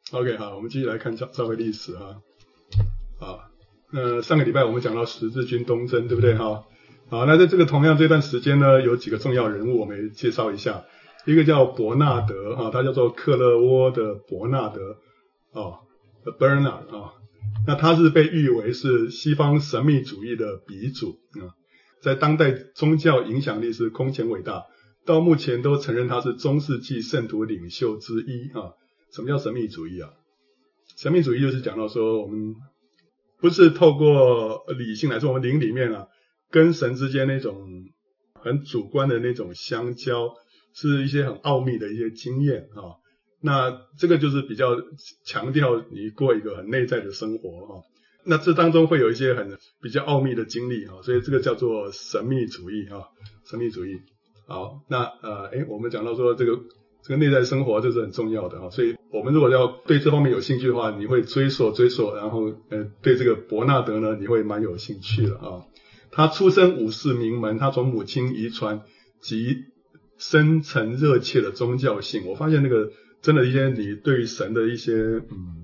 OK， 好，我们继续来看教会历史哈。上个礼拜我们讲到十字军东征，对不对哈？好，那在这段时间呢，有几个重要人物我们介绍一下。一个叫伯纳德哈，他叫做克勒窝的伯纳德Bernard 那他是被誉为是西方神秘主义的鼻祖在当代宗教影响力是空前伟大，到目前都承认他是中世纪圣徒领袖之一什么叫神秘主义啊？神秘主义就是讲到说，我们不是透过理性来说，我们灵里面跟神之间那种很主观的那种相交，是一些很奥秘的一些经验那这个就是比较强调你过一个很内在的生活那这当中会有一些比较奥秘的经历所以这个叫做神秘主义神秘主义。好，那我们讲到说这个内在生活这是很重要的所以我们如果要对这方面有兴趣的话，你会追溯，然后对这个伯纳德呢，你会蛮有兴趣的他出身武士名门，他从母亲遗传及深沉热切的宗教性。我发现那个真的一些你对于神的一些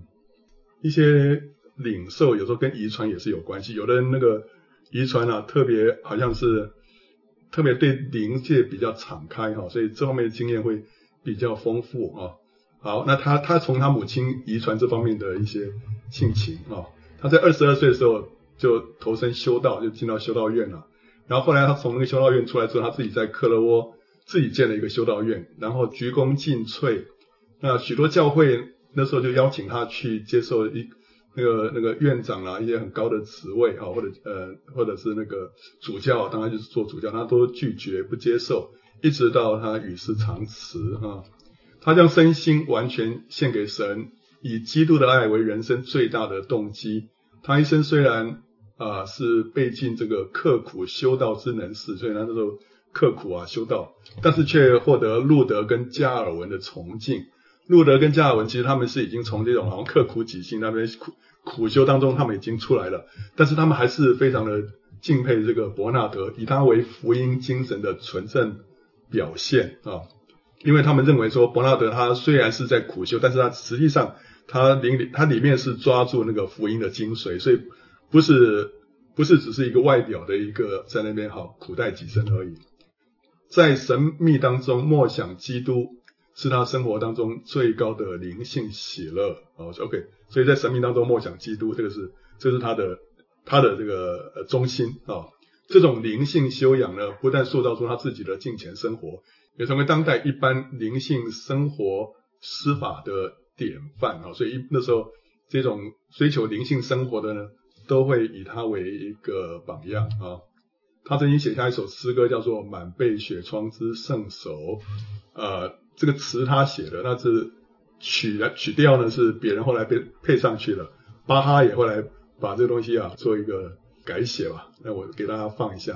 领受，有时候跟遗传也是有关系。有的人那个遗传特别好像是特别对灵界比较敞开所以这方面的经验会比较丰富好，那他从他母亲遗传这方面的一些性情他在22岁的时候就投身修道，就进到修道院了。然后后来他从那个修道院出来之后，他自己在克勒窝自己建了一个修道院，然后鞠躬尽瘁。那许多教会那时候就邀请他去接受那个院长一些很高的职位或者是那个主教，当然就是做主教，他都拒绝不接受，一直到他与世长辞他将身心完全献给神，以基督的爱为人生最大的动机。他一生虽然是被尽这个刻苦修道之能事，所以他那时候刻苦修道，但是却获得路德跟加尔文的崇敬。路德跟加尔文其实他们是已经从这种好像刻苦己心那边苦修当中他们已经出来了，但是他们还是非常的敬佩这个伯纳德，以他为福音精神的纯正表现因为他们认为说伯纳德他虽然是在苦修，但是他实际上他里面是抓住那个福音的精髓，所以不是只是一个外表的一个在那边苦待己身而已。在神秘当中默想基督是他生活当中最高的灵性喜乐OK， 所以在神秘当中默想基督，这是他的这个中心这种灵性修养呢，不但塑造出他自己的敬虔生活，也成为当代一般灵性生活施法的典范所以那时候这种追求灵性生活的呢，都会以他为一个榜样他曾经写下一首诗歌叫做《满背雪疮之圣手》这个词他写的，那是曲调呢是别人后来被配上去了，巴哈也后来把这个东西做一个改写吧。那我给大家放一下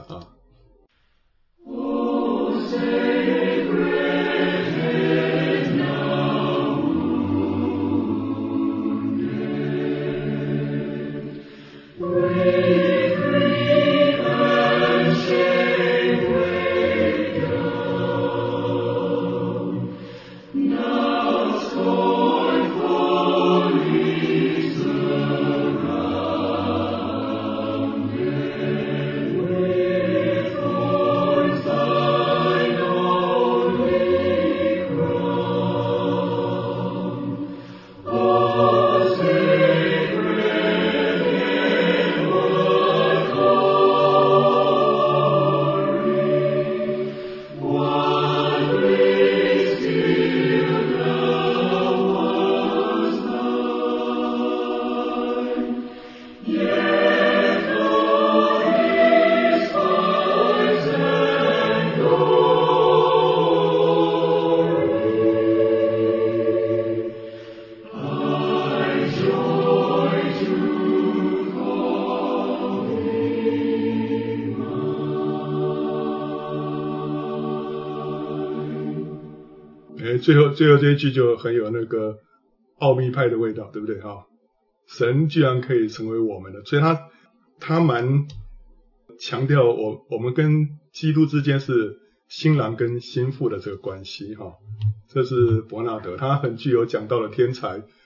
最后这一句就很有那个奥秘派的味道，对不对神居然可以成为我们的，所以他蛮强调我们跟基督之间是新郎跟新妇的这个关系这是伯纳德，他很具有讲道的天才，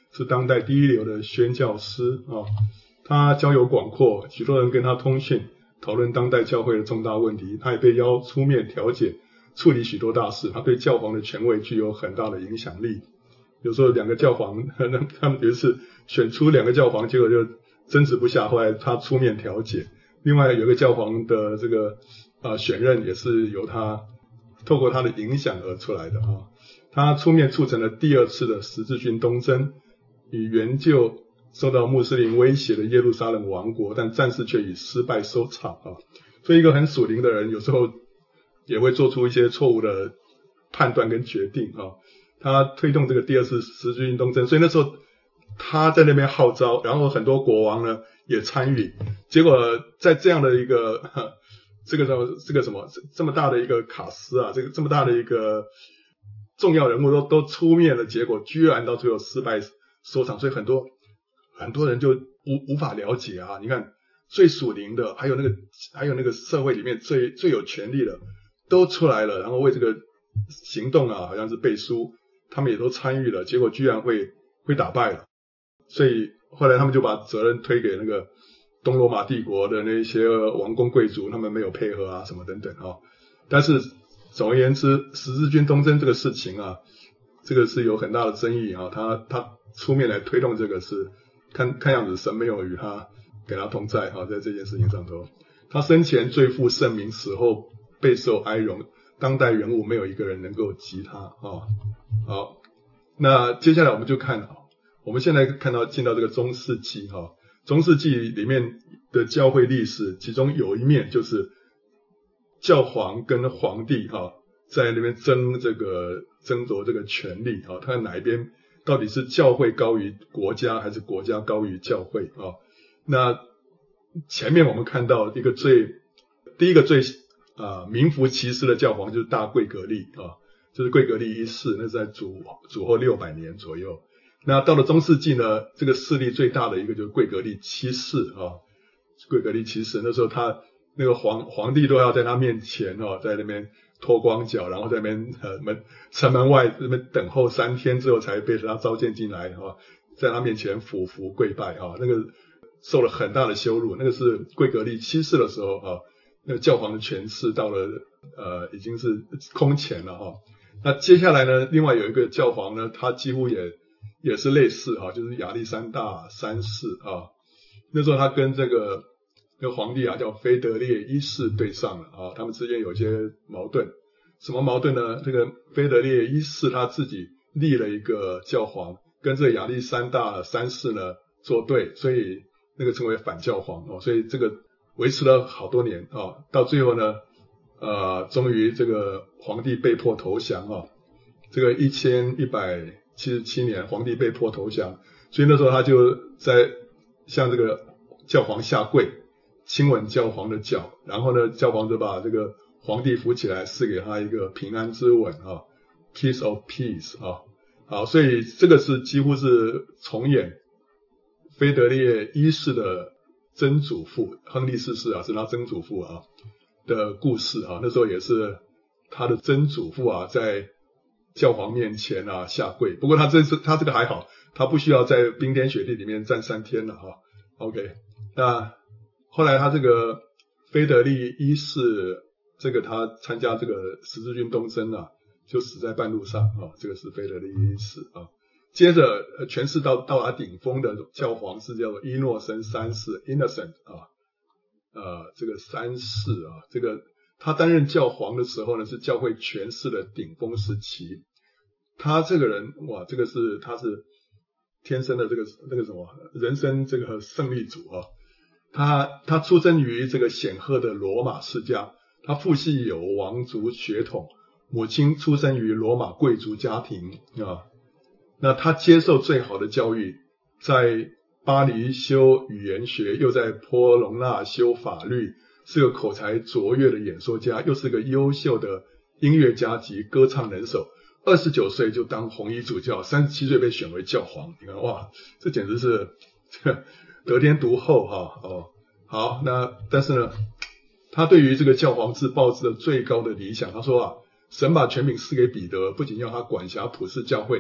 是当代第一流的宣教师啊。他交友广阔，许多人跟他通讯，讨论当代教会的重大问题。他也被邀出面调解，处理许多大事。他对教皇的权位具有很大的影响力。有时候两个教皇，他们有一次选出两个教皇，结果就争执不下，后来他出面调解。另外有一个教皇的这个选任也是由他透过他的影响而出来的啊。他出面促成了第二次的十字军东征，以援救受到穆斯林威胁的耶路撒冷王国，但战事却以失败收场啊。所以一个很属灵的人，有时候也会做出一些错误的判断跟决定啊。他推动这个第二次十字军东征，所以那时候他在那边号召，然后很多国王呢也参与，结果在这样的一个这个什么这么大的一个卡司啊，这么大的一个重要人物都出面了，结果居然到最后失败收场，所以很多人就无法了解啊。你看最属灵的，还有那个社会里面最有权力的都出来了，然后为这个行动啊好像是背书，他们也都参与了，结果居然会打败了。所以后来他们就把责任推给那个东罗马帝国的那些王公贵族，他们没有配合啊什么等等啊。但是总而言之，十字军东征这个事情啊，这个是有很大的争议啊。他出面来推动这个是看样子神没有与他给他同在啊，在这件事情上头，他生前最负盛名，死后备受哀荣，当代人物没有一个人能够及他啊。好，那接下来我们就看我们现在进到这个中世纪哈，中世纪里面的教会历史，其中有一面就是教皇跟皇帝在那边争夺这个权力他看哪一边到底是教会高于国家，还是国家高于教会那前面我们看到第一个最名副其实的教皇就是大贵格利就是贵格利一世，那是在主后600年左右。那到了中世纪呢，这个势力最大的一个就是贵格利七世贵格利七世那时候他那个皇帝都要在他面前在那边脱光脚，然后在那边城门外那边等候3天之后才被他召见进来在他面前俯伏跪拜那个受了很大的羞辱。那个是贵格利七世的时候那个教皇的权势到了已经是空前了那接下来呢，另外有一个教皇呢，他几乎也是类似就是亚历山大3世那时候他跟那个皇帝叫腓特烈一世对上了他们之间有些矛盾。什么矛盾呢？这个腓特烈一世他自己立了一个教皇，跟这个亚历山大3世呢作对，所以那个称为反教皇所以这个维持了好多年到最后呢终于这个皇帝被迫投降这个1177年皇帝被迫投降，所以那时候他就在向这个教皇下跪，亲吻教皇的脚，然后呢教皇就把这个皇帝扶起来，赐给他一个平安之吻kiss of peace 好，所以这个是几乎是重演腓特烈一世的曾祖父亨利4世是他曾祖父的故事那时候也是他的曾祖父在教皇面前下跪。不过他这个还好，他不需要在冰天雪地里面站3天了OK， 那后来他这个腓特烈一世这个他参加这个十字军东征就死在半路上这个是腓特烈一世接着权势到达顶峰的教皇是叫做伊诺森3世 Innocent 这个3世这个他担任教皇的时候呢，是教会权势的顶峰时期。他这个人他是天生的那个什么人生这个胜利组他出生于这个显赫的罗马世家，他父系有王族血统，母亲出生于罗马贵族家庭那他接受最好的教育，在巴黎修语言学，又在波隆纳修法律，是个口才卓越的演说家，又是个优秀的音乐家及歌唱能手。29岁就当红衣主教，37岁被选为教皇。你看哇，这简直是得天独厚好，那但是呢，他对于这个教皇制抱持了最高的理想。他说神把权柄赐给彼得，不仅要他管辖普世教会，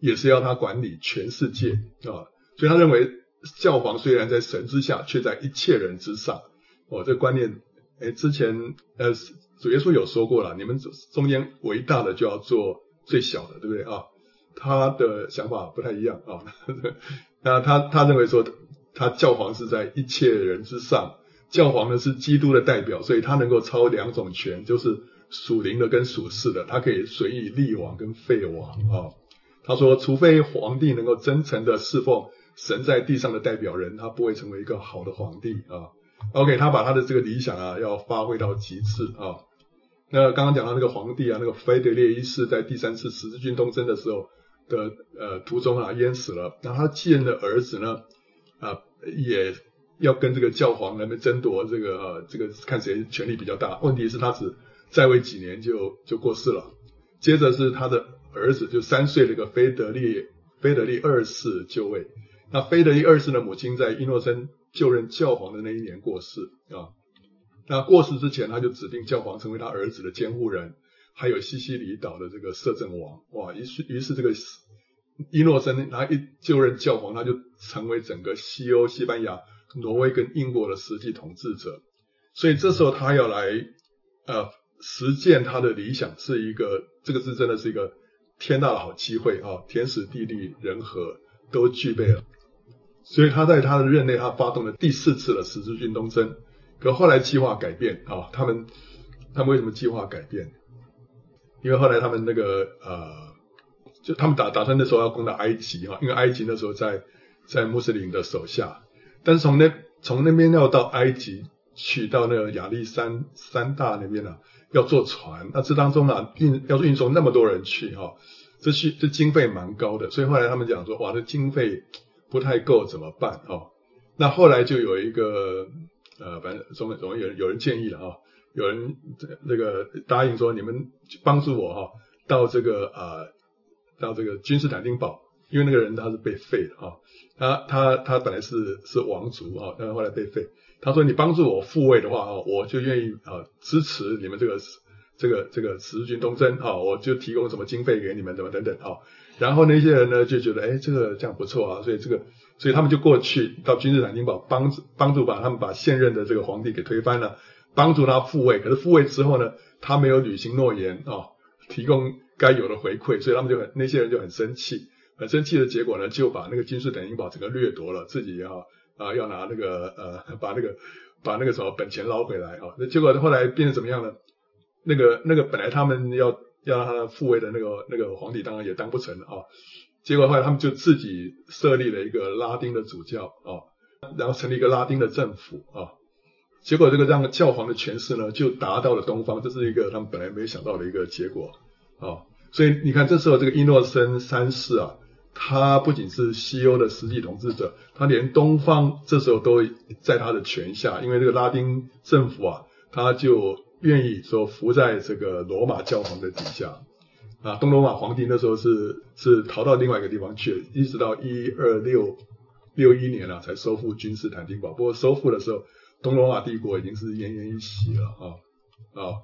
也是要他管理全世界啊。所以他认为教皇虽然在神之下，却在一切人之上。这个观念，之前主耶稣有说过了，你们中间为大的就要做最小的，对不对啊？他的想法不太一样啊。那他认为说，他教皇是在一切人之上，教皇呢是基督的代表，所以他能够操两种权，就是属灵的跟属世的，他可以随意立王跟废王啊。他说，除非皇帝能够真诚的侍奉神在地上的代表人，他不会成为一个好的皇帝啊。OK， 他把他的这个理想啊要发挥到极致啊。那刚刚讲到那个皇帝啊，那个腓特烈一世在第3次十字军东征的时候的途中啊淹死了，然后他继任的儿子呢也要跟这个教皇那边争夺这个看谁权力比较大。问题是他只在位几年就过世了。接着是他的儿子，就3岁的一个腓特烈二世就位。那腓特烈二世的母亲在伊诺森就任教皇的那一年过世啊。那过世之前，他就指定教皇成为他儿子的监护人，还有西西里岛的这个摄政王。哇，于是这个伊诺森他一就任教皇，他就成为整个西欧、西班牙、挪威跟英国的实际统治者。所以这时候他要来实践他的理想，这个是真的是一个天大的好机会啊！天时地利人和都具备了。所以他在他的任内，他发动了第4次的十字军东征。可后来计划改变啊，他们为什么计划改变？因为后来他们那个就他们打算那时候要攻打埃及啊，因为埃及那时候在穆斯林的手下，但是从那边要到埃及去到那个亚历山大那边要坐船，那这当中要运送那么多人去这经费蛮高的，所以后来他们讲说，哇，这经费不太够怎么办那后来就有一个反正总有人建议了有人那个答应说，你们帮助我到这个君士坦丁堡，因为那个人他是被废的他本来是王族但是后来被废。他说，你帮助我复位的话我就愿意支持你们这个十字军东征我就提供什么经费给你们怎么等等然后那些人呢就觉得这样不错所以他们就过去到君士坦丁堡帮助他们把现任的这个皇帝给推翻了，帮助他复位。可是复位之后呢，他没有履行诺言提供该有的回馈，所以他们那些人就很生气，很生气的结果呢，就把那个君士坦丁堡整个掠夺了，自己要拿那个把那个什么本钱捞回来那结果后来变成怎么样呢？那个本来他们要让他复位的那个皇帝当然也当不成结果后来他们就自己设立了一个拉丁的主教然后成立一个拉丁的政府结果这个让教皇的权势呢就达到了东方，这是一个他们本来没想到的一个结果所以你看这时候这个伊诺森3世他不仅是西欧的实际统治者，他连东方这时候都在他的权下，因为这个拉丁政府他就愿意说服在这个罗马教皇的底下东罗马皇帝那时候是逃到另外一个地方去了，一直到1261年才收复君士坦丁堡。不过收复的时候，东罗马帝国已经是奄奄一息了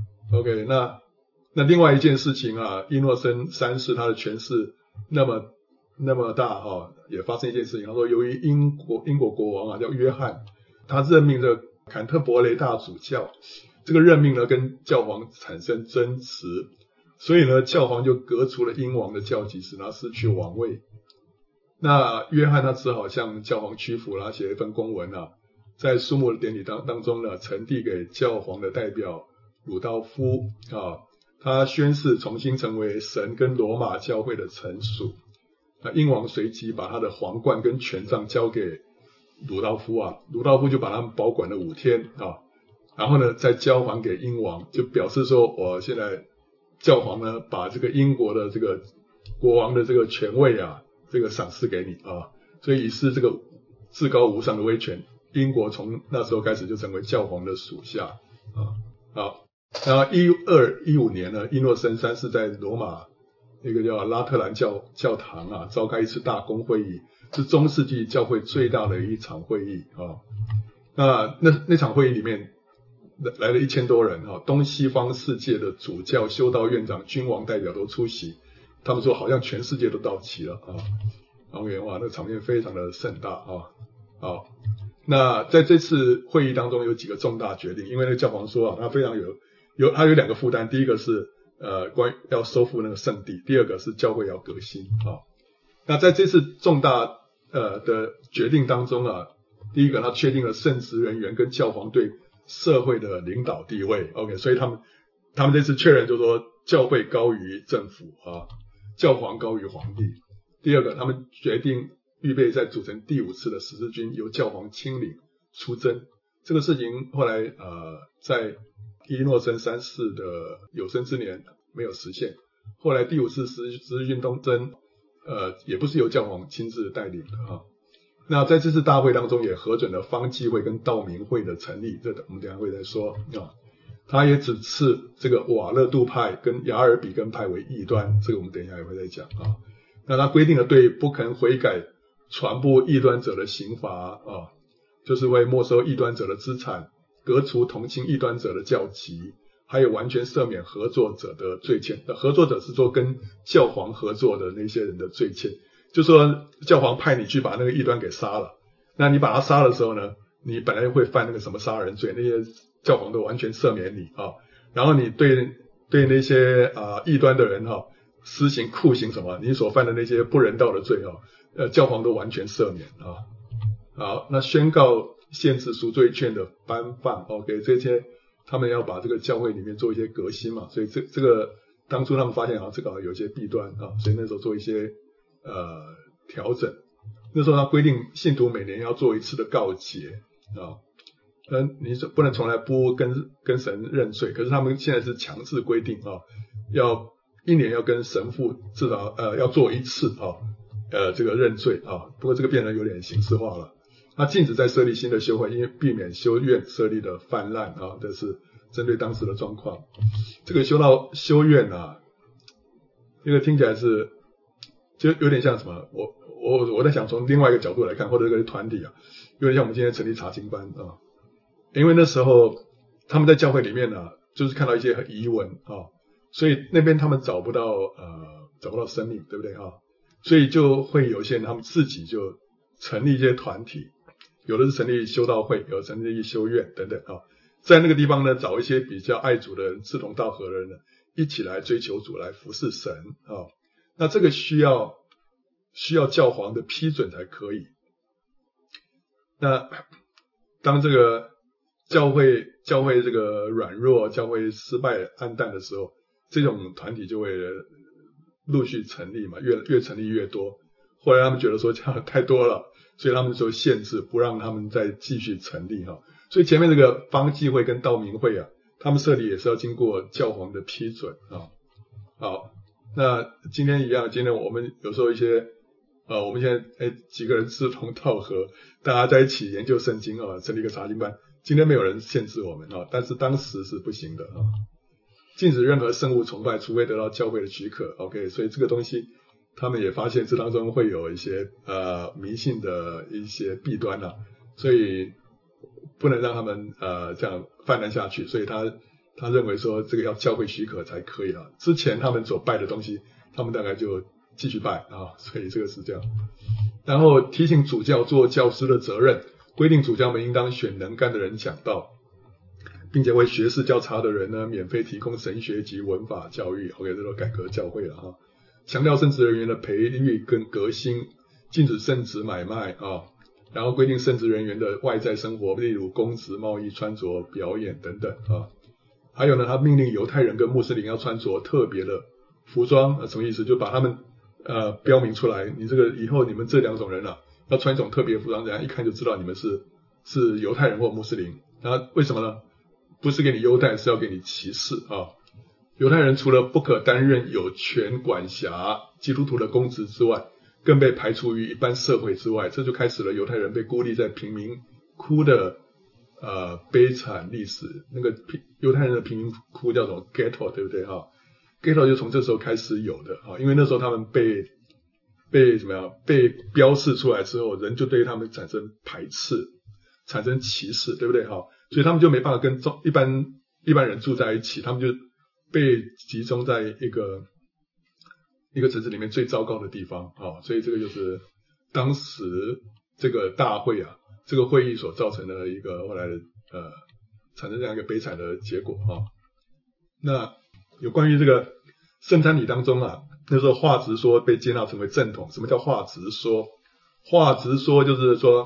OK， 那另外一件事情伊诺森3世他的权势那么大也发生一件事情。他说，由于英国国王叫约翰，他任命这个坎特伯雷大主教，这个任命呢跟教皇产生争执，所以呢教皇就革除了英王的教籍，使他失去王位。那约翰他只好向教皇屈服了，写一份公文在肃穆的典礼当中呢，呈递给教皇的代表鲁道夫他宣誓重新成为神跟罗马教会的臣属。英王随即把他的皇冠跟权杖交给鲁道夫鲁道夫就把他们保管了5天然后呢再交还给英王，就表示说，我现在教皇呢把这个英国的这个国王的这个权位这个赏赐给你所以是这个至高无上的威权，英国从那时候开始就成为教皇的属下好，然后1215年呢，伊诺森3世在罗马那个叫拉特兰教堂召开一次大公会议，是中世纪教会最大的一场会议那场会议里面来了1000多人东西方世界的主教、修道院长、君王代表都出席， 他们说好像全世界都到齐了啊。OK， 哇，那个场面非常的盛大啊。好，那在这次会议当中有几个重大决定，因为那个教皇说啊，他非常他有2个负担，第一个是关于要收复那个圣地，第二个是教会要革新啊。那在这次重大的决定当中啊，第一个他确定了圣职人员跟教皇对社会的领导地位 ，OK， 所以他们这次确认就是说教会高于政府啊，教皇高于皇帝。第二个，他们决定预备再组成第5次的十字军，由教皇亲领出征。这个事情后来在伊诺森3世的有生之年没有实现。后来第5次十字军东征，也不是由教皇亲自带领的啊。那在这次大会当中也核准了方济会跟道明会的成立，这我们等一下会再说啊。他也指斥这个瓦勒杜派跟雅尔比根派为异端，这个我们等一下也会再讲啊。那他规定了对不肯悔改传播异端者的刑罚啊，就是会没收异端者的资产，革除同情异端者的教籍，还有完全赦免合作者的罪愆。合作者是说跟教皇合作的那些人的罪愆，就说教皇派你去把那个异端给杀了，那你把他杀的时候呢，你本来会犯那个什么杀人罪，那些教皇都完全赦免你啊。然后你对那些异端的人施行酷刑什么，你所犯的那些不人道的罪教皇都完全赦免啊。好，那宣告限制赎罪券的颁放 ，OK， 这些他们要把这个教会里面做一些革新嘛，所以这个当初他们发现这个有一些弊端啊，所以那时候做一些调整。那时候他规定信徒每年要做1次的告解啊，你不能从来不跟神认罪，可是他们现在是强制规定要1年要跟神父至少要做1次这个认罪啊。不过这个变得有点形式化了。他禁止再设立新的修会，因为避免修院设立的泛滥啊，这是针对当时的状况。这个修院这个听起来是就有点像什么？我在想从另外一个角度来看，或者这个团体有点像我们今天成立查经班啊。因为那时候他们在教会里面就是看到一些疑问所以那边他们找不到生命，对不对所以就会有些人他们自己就成立一些团体，有的是成立修道会，有的成立修院等等在那个地方呢，找一些比较爱主的人、志同道合的人呢，一起来追求主，来服侍神那这个需要教皇的批准才可以。那当这个教会这个软弱，教会失败暗淡的时候，这种团体就会陆续成立嘛，越成立越多。后来他们觉得说这样太多了，所以他们就限制，不让他们再继续成立所以前面这个方济会跟道明会他们设立也是要经过教皇的批准好，那今天一样，今天我们有时候一些我们现在几个人志同道合，大家在一起研究圣经成立一个查经班。今天没有人限制我们但是当时是不行的禁止任何圣物崇拜，除非得到教会的许可 OK， 所以这个东西他们也发现这当中会有一些迷信的一些弊端所以不能让他们这样泛滥下去，所以他认为说这个要教会许可才可以之前他们所拜的东西他们大概就继续拜所以这个是这样。然后提醒主教做教师的责任，规定主教们应当选能干的人讲道，并且为学识较差的人呢免费提供神学及文法教育 OK， 这都改革教会了强调圣职人员的培育跟革新，禁止圣职买卖然后规定圣职人员的外在生活，例如公职、贸易、穿着、表演等等还有呢，他命令犹太人跟穆斯林要穿着特别的服装什么意思？就把他们标明出来，你这个以后你们这2种人要穿一种特别服装，人家一看就知道你们是犹太人或穆斯林。然后为什么呢？不是给你优待，是要给你歧视犹太人除了不可担任有权管辖基督徒的公职之外，更被排除于一般社会之外，这就开始了犹太人被孤立在贫民窟的悲惨历史。那个犹太人的贫民窟叫什么 ghetto 对不对ghetto 就从这时候开始有的因为那时候他们被怎么样被标示出来之后，人就对他们产生排斥，产生歧视，对不对所以他们就没办法跟一般人住在一起，他们就被集中在一一个城市里面最糟糕的地方啊，所以这个就是当时这个大会啊，这个会议所造成的一个后来的产生这样一个悲惨的结果啊。那有关于这个圣餐礼当中啊，那时候话直说被接纳成为正统。什么叫话直说？话直说就是说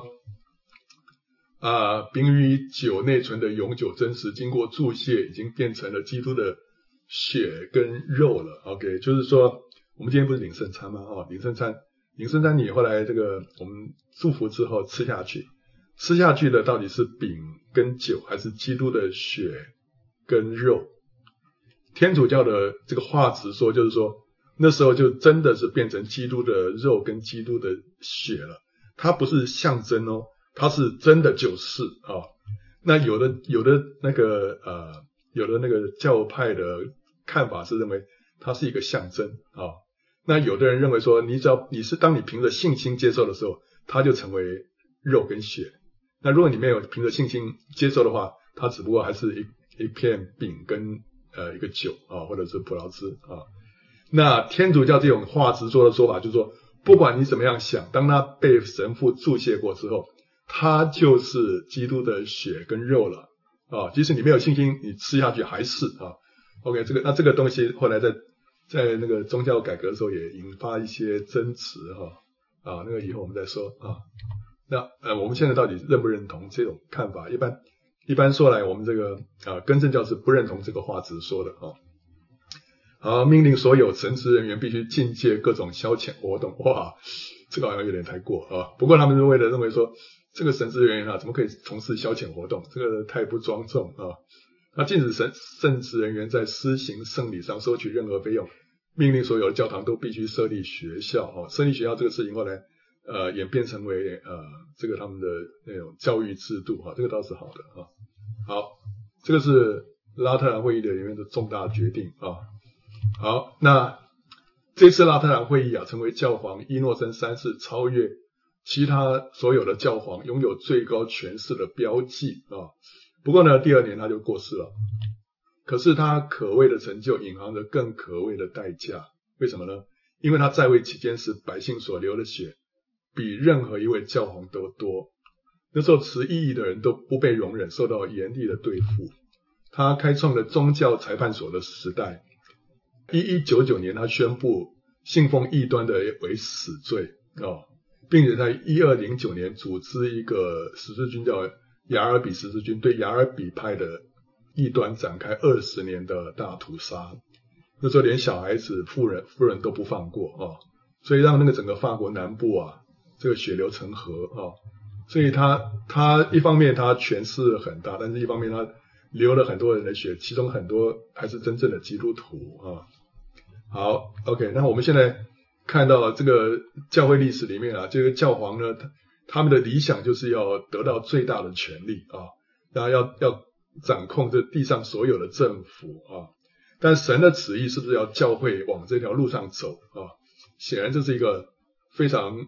饼与酒内存的永久真实，经过注解已经变成了基督的血跟肉了。OK， 就是说我们今天不是领圣餐吗？领圣餐你后来这个我们祝福之后吃下去的到底是饼跟酒，还是基督的血跟肉？天主教的这个话直说就是说，那时候就真的是变成基督的肉跟基督的血了，它不是象征哦，它是真的就是那有的那个教派的看法是认为它是一个象征那有的人认为说，当你凭着信心接受的时候，它就成为肉跟血。那如果你没有凭着信心接受的话，它只不过还是一片饼跟一个酒或者是葡萄汁那天主教这种话直说的说法就是说，不管你怎么样想，当它被神父注解过之后，它就是基督的血跟肉了即使你没有信心，你吃下去还是OK， 这个东西后来在那个宗教改革的时候也引发一些争执那个以后我们再说那我们现在到底认不认同这种看法？一般说来，我们这个更正教是不认同这个话直说的命令所有神职人员必须禁戒各种消遣活动。哇，这个好像有点太过不过他们是为了认为说，这个神职人员怎么可以从事消遣活动？这个太不庄重那禁止圣职人员在施行圣礼上收取任何费用，命令所有的教堂都必须设立学校设立学校这个事情后来演变成为这个他们的那种教育制度这个倒是好的好，这个是拉特兰会议的里面的重大决定好，那这次拉特兰会议成为教皇伊诺森三世超越其他所有的教皇拥有最高权势的标记不过呢，第二年他就过世了。可是他可畏的成就隐含着更可畏的代价。为什么呢？因为他在位期间时百姓所流的血比任何一位教皇都多。那时候持异议的人都不被容忍，受到严厉的对付。他开创了宗教裁判所的时代。1199年他宣布信奉异端的为死罪并且在1209年组织一个十字军叫雅尔比十字军，对雅尔比派的异端展开20年的大屠杀。那时候连小孩子妇人都不放过所以让那个整个法国南部这个血流成河所以他一方面他权势很大，但是一方面他流了很多人的血，其中很多还是真正的基督徒好 OK， 那我们现在看到这个教会历史里面这个教皇呢，他们的理想就是要得到最大的权力然后要掌控这地上所有的政府但神的旨意是不是要教会往这条路上走显然这是一个非常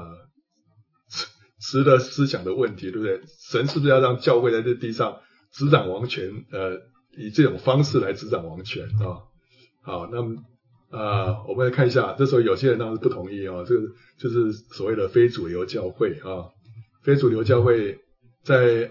值得思想的问题，对不对？神是不是要让教会在这地上执掌王权以这种方式来执掌王权好，那么我们来看一下，这时候有些人当然是不同意这个就是所谓的非主流教会非主流教会在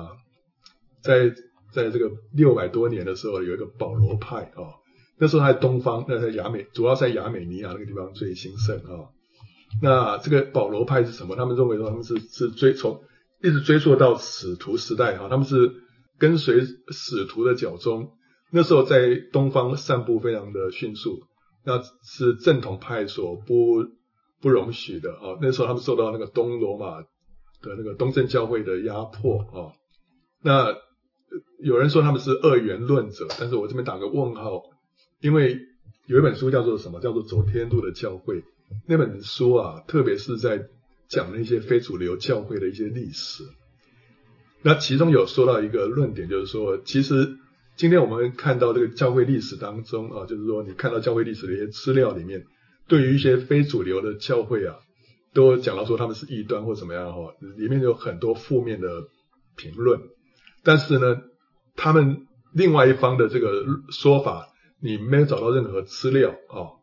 这个600多年的时候有一个保罗派那时候在东方，那在主要在亚美尼亚那个地方最兴盛那这个保罗派是什么？他们认为说他们是一直追溯到使徒时代他们是跟随使徒的脚踪。那时候在东方散布非常的迅速，那是正统派所不容许的那时候他们受到那个东罗马的那个东正教会的压迫那有人说他们是二元论者，但是我这边打个问号，因为有一本书叫做什么？叫做走天路的教会。那本书特别是在讲那些非主流教会的一些历史。那其中有说到一个论点，就是说其实今天我们看到这个教会历史当中就是说你看到教会历史的一些资料里面，对于一些非主流的教会都讲到说他们是异端或怎么样里面有很多负面的评论。但是呢，他们另外一方的这个说法，你没有找到任何资料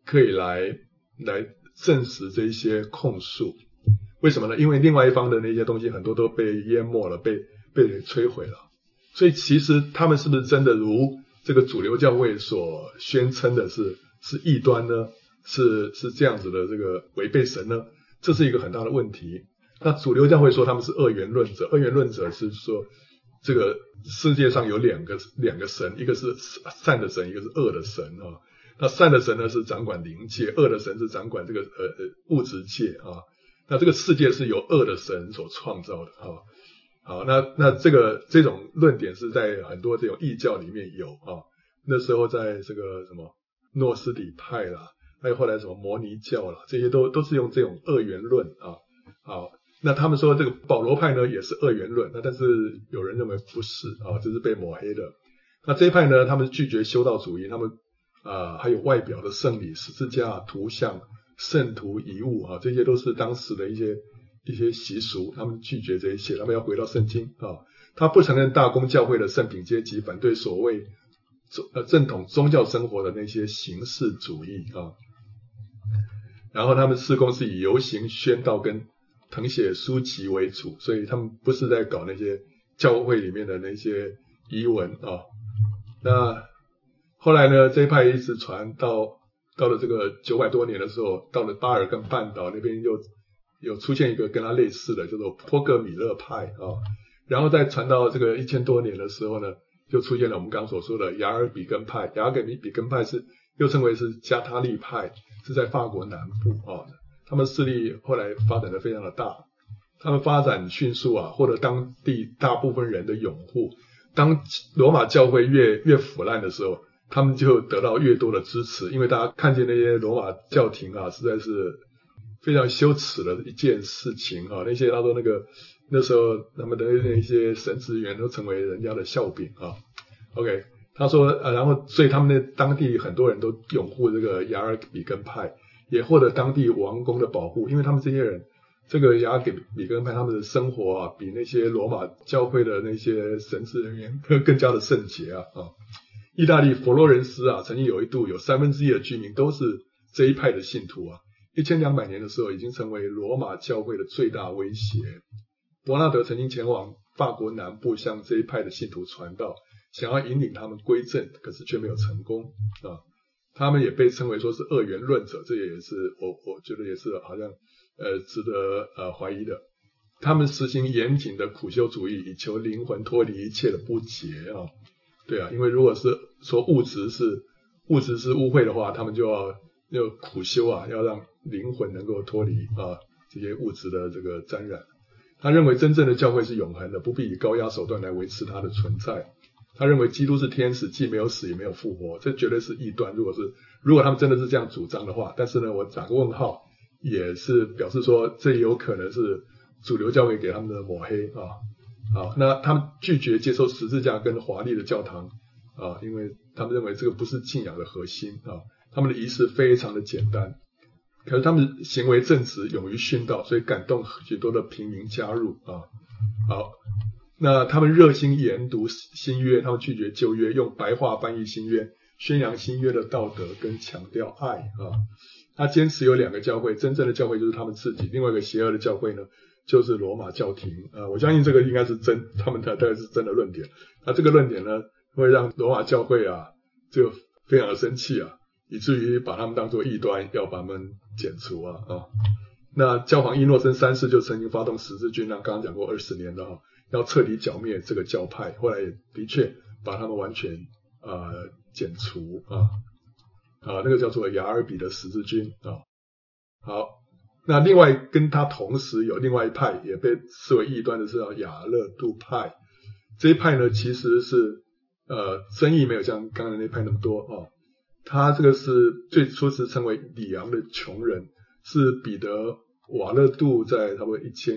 可以来证实这一些控诉。为什么呢？因为另外一方的那些东西很多都被淹没了，被摧毁了。所以其实他们是不是真的如这个主流教会所宣称的是异端呢？是这样子的这个违背神呢？这是一个很大的问题。那主流教会说他们是二元论者，二元论者是说这个世界上有两个神，一个是善的神，一个是恶的神啊。那善的神呢是掌管灵界，恶的神是掌管这个物质界啊。那这个世界是由恶的神所创造的啊。好，那这种论点是在很多这种异教里面有啊。那时候在这个什么诺斯底派啦，还有后来什么摩尼教啦，这些都是用这种二元论啊。好，那他们说这个保罗派呢也是二元论，那但是有人认为不是啊，这是被抹黑的。那这一派呢，他们拒绝修道主义，他们还有外表的圣礼、十字架、图像、圣徒遗物啊，这些都是当时的一些习俗，他们拒绝这一切，他们要回到圣经啊。他不承认大公教会的圣品阶级，反对所谓正统宗教生活的那些形式主义啊。然后他们事工是以游行宣道跟誊写书籍为主，所以他们不是在搞那些教会里面的那些遗文啊。那后来呢，这一派一直传到了这个900多年的时候，到了巴尔干半岛那边有出现一个跟他类似的叫做波格米勒派啊。然后再传到这个1000多年的时候呢，就出现了我们刚刚所说的雅尔比根派。雅尔比根派是又称为是加他利派，是在法国南部啊。他们势力后来发展得非常的大，他们发展迅速啊，获得当地大部分人的拥护。当罗马教会越腐烂的时候，他们就得到越多的支持，因为大家看见那些罗马教廷啊，实在是非常羞耻的一件事情啊。那些他说那时候他们的那些神职员都成为人家的笑柄啊。OK， 他说然后所以他们的当地很多人都拥护这个雅尔比根派，也获得当地王公的保护，因为他们这些人，这个雅尔比根派他们的生活啊，比那些罗马教会的那些神职人员更加的圣洁啊。意大利佛罗伦斯啊，曾经有一度有1/3的居民都是这一派的信徒啊。1200年的时候，已经成为罗马教会的最大威胁。伯纳德曾经前往法国南部向这一派的信徒传道，想要引领他们归正，可是却没有成功啊。他们也被称为说是二元论者，这也是我觉得也是好像值得怀疑的。他们实行严谨的苦修主义，以求灵魂脱离一切的不洁啊。对啊，因为如果是说物质是污秽的话，他们就要苦修啊，要让灵魂能够脱离这些物质的这个沾染。他认为真正的教会是永恒的，不必以高压手段来维持它的存在。他认为基督是天使，既没有死也没有复活，这绝对是异端。如果他们真的是这样主张的话，但是呢，我打个问号，也是表示说这有可能是主流教会给他们的抹黑啊。好，那他们拒绝接受十字架跟华丽的教堂啊，因为他们认为这个不是信仰的核心啊。他们的仪式非常的简单，可是他们行为正直，勇于殉道，所以感动许多的平民加入啊。好。那他们热心研读新约，他们拒绝旧约，用白话翻译新约，宣扬新约的道德跟强调爱啊。他坚持有2个教会，真正的教会就是他们自己，另外一个邪恶的教会呢，就是罗马教廷啊。我相信这个应该是他们大概是真的论点。那这个论点呢，会让罗马教会啊就非常的生气啊，以至于把他们当作异端，要把他们剪除啊。那教皇伊诺森3世就曾经发动十字军，刚刚讲过20年了要彻底剿灭这个教派，后来也的确把他们完全剪除那个叫做雅尔比的十字军啊。好，那另外跟他同时有另外一派也被视为异端的是雅勒度派。这一派呢其实是争议没有像刚才那派那么多他这个是最初是称为里昂的穷人，是彼得瓦勒杜在差不多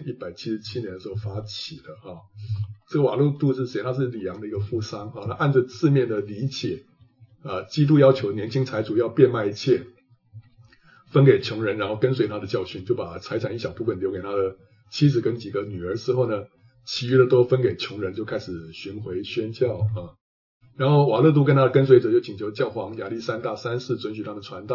1177年的时候发起的这个瓦勒杜是谁？他是里昂的一个富商他按着字面的理解基督要求年轻财主要变卖一切分给穷人，然后跟随他的教训，就把财产一小部分留给他的妻子跟几个女儿之后呢，其余的都分给穷人，就开始巡回宣教然后瓦勒杜跟他的跟随者就请求教皇亚历山大3世准许他们传道，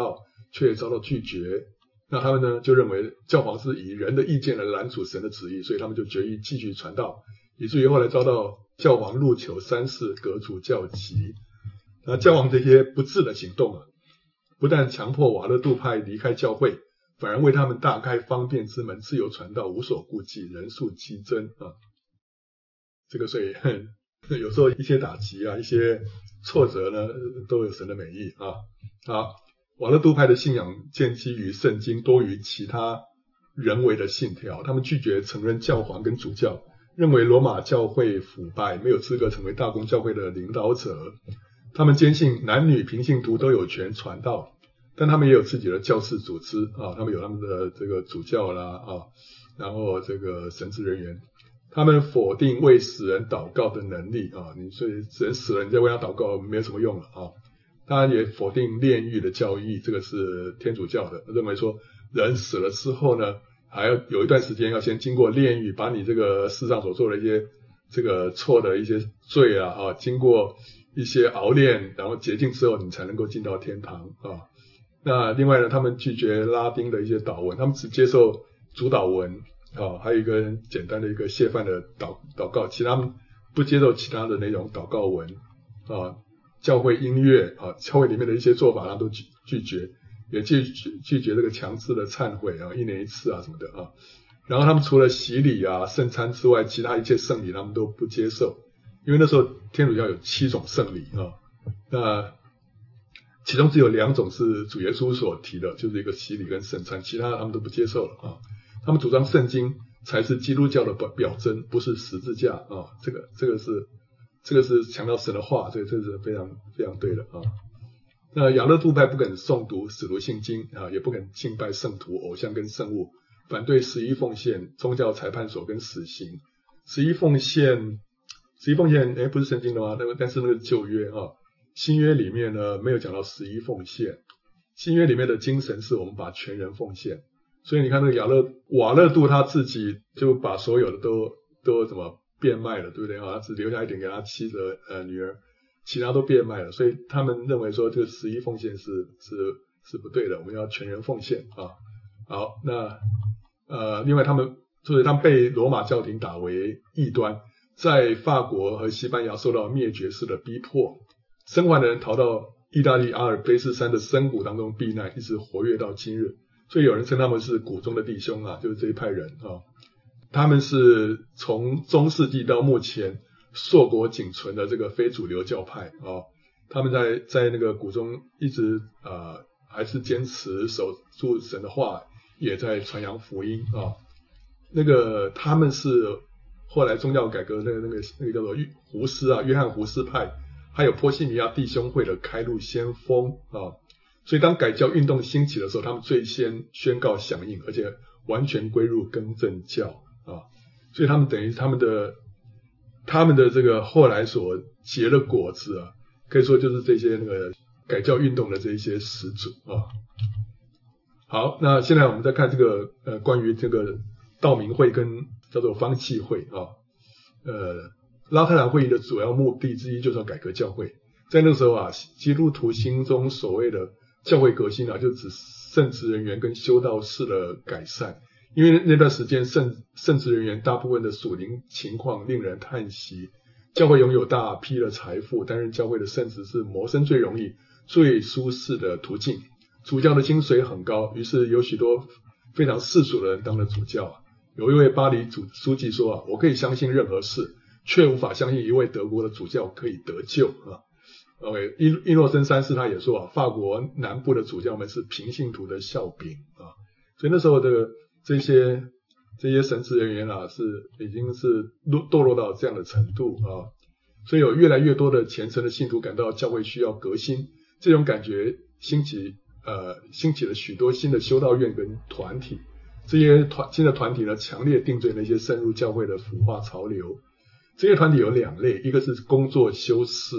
却遭到拒绝。那他们呢就认为教皇是以人的意见来拦阻神的旨意，所以他们就决意继续传道，以至于后来遭到教皇怒求3次革除教籍。那教皇这些不智的行动啊，不但强迫瓦勒杜派离开教会，反而为他们大开方便之门，自由传道，无所顾忌，人数激增啊。这个所以有时候一些打击啊，一些挫折呢，都有神的美意啊。好，瓦勒杜派的信仰建基于圣经多于其他人为的信条，他们拒绝承认教皇跟主教，认为罗马教会腐败，没有资格成为大公教会的领导者。他们坚信男女平信徒都有权传道，但他们也有自己的教士组织啊，他们有他们的这个主教啦啊，然后这个神职人员。他们否定为死人祷告的能力啊，你所以人死了，你再为他祷告没有什么用了啊。当然也否定炼狱的教义，这个是天主教的，认为说人死了之后呢，还要有一段时间要先经过炼狱，把你这个世上所做的一些这个错的一些罪啊，经过一些熬炼，然后洁净之后，你才能够进到天堂啊。那另外呢，他们拒绝拉丁的一些祷文，他们只接受主祷文啊，还有一个简单的一个谢饭的祷告，其他们不接受其他的那种祷告文啊。教会音乐啊，教会里面的一些做法他都拒绝，也拒绝这个强制的忏悔啊，1年1次啊什么的啊。然后他们除了洗礼啊、圣餐之外，其他一切圣礼他们都不接受，因为那时候天主教有7种圣礼啊，那其中只有2种是主耶稣所提的，就是一个洗礼跟圣餐，其他的他们都不接受了啊。他们主张圣经才是基督教的表征，不是十字架啊，这个是强调神的话，这是非常非常对的啊。那亚勒杜派不肯诵读使徒信经啊，也不肯敬拜圣徒、偶像跟圣物，反对11奉献、宗教裁判所跟死刑。11奉献不是圣经的吗？但是那个旧约啊，新约里面呢没有讲到11奉献。新约里面的精神是我们把全人奉献，所以你看那个瓦勒杜他自己就把所有的都怎么变卖了，对不对啊？他只留下一点给他妻子女儿，其他都变卖了，所以他们认为说这个11奉献是不对的，我们要全人奉献啊。好，那另外他们被罗马教廷打为异端，在法国和西班牙受到灭绝式的逼迫，生还的人逃到意大利阿尔卑斯山的深谷当中避难，一直活跃到今日，所以有人称他们是谷中的弟兄啊，就是这一派人啊。他们是从中世纪到目前硕果仅存的这个非主流教派啊，他们在那个谷中一直还是坚持守住神的话，也在传扬福音啊。那个他们是后来宗教改革那个叫做胡斯啊，约翰胡斯派，还有波西米亚弟兄会的开路先锋啊。所以当改教运动兴起的时候，他们最先宣告响应，而且完全归入更正教。所以他们等于他们的这个后来所结的果子啊，可以说就是这些那个改教运动的这一些始祖啊。好，那现在我们再看这个关于这个道明会跟叫做方济会啊。拉特兰会议的主要目的之一就是要改革教会。在那个时候啊，基督徒心中所谓的教会革新啊，就指圣职人员跟修道士的改善。因为那段时间圣职人员大部分的属灵情况令人叹息，教会拥有大批的财富，担任教会的圣职是谋生最容易、最舒适的途径。主教的薪水很高，于是有许多非常世俗的人当了主教啊。有一位巴黎书记说啊，我可以相信任何事，却无法相信一位德国的主教可以得救啊。伊诺森三世他也说啊，法国南部的主教们是平信徒的笑柄啊。所以那时候这些神职人员啊，已经是堕落到这样的程度啊，所以有越来越多的虔诚的信徒感到教会需要革新，这种感觉兴起了许多新的修道院跟团体，这些新的团体呢，强烈定罪那些渗入教会的腐化潮流。这些团体有2类，一个是工作修士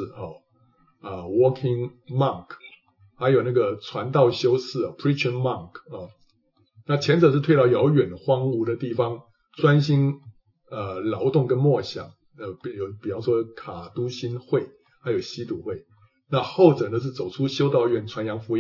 working monk， 还有那个传道修士preaching monk 那前者是退到遥远荒芜的地方，专心劳动跟默想，比方说卡都新会，还有西笃会。那后者呢是走出修道院传扬福音，